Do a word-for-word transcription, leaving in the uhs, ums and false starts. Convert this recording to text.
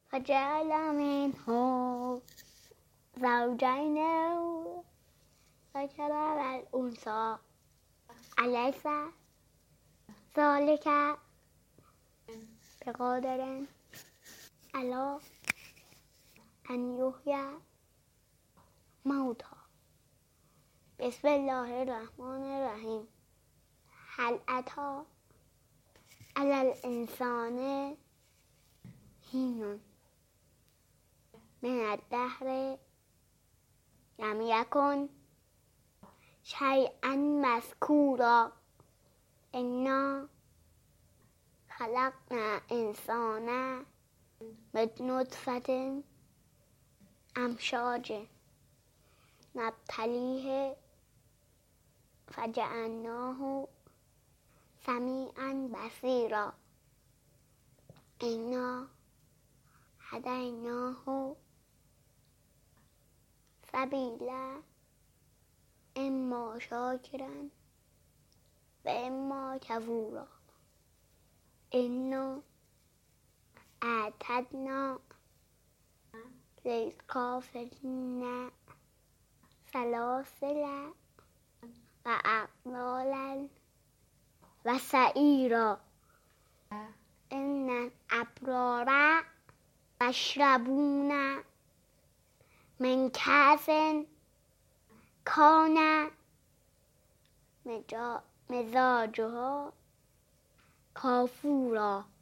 فجعل منه زوجين الذكر والأنثى أليس ذلك بقادر على أن يحيي موتى. بسم الله الرحمن الرحیم. هل أتى على الإنسان حين من الدهر لم يكن شيئا مذکورا إنا خلقنا الإنسان من نطفة أمشاج نبتليه فجعلناه سمیعا بصیرا إنا هدیناه سبیلا اما شاکرا و اما کفورا إنا اعتدنا للکافرین سلاسل و اغلالا و سعیرا إن الأبرار يشربون من كأس كان مزاجها كافورا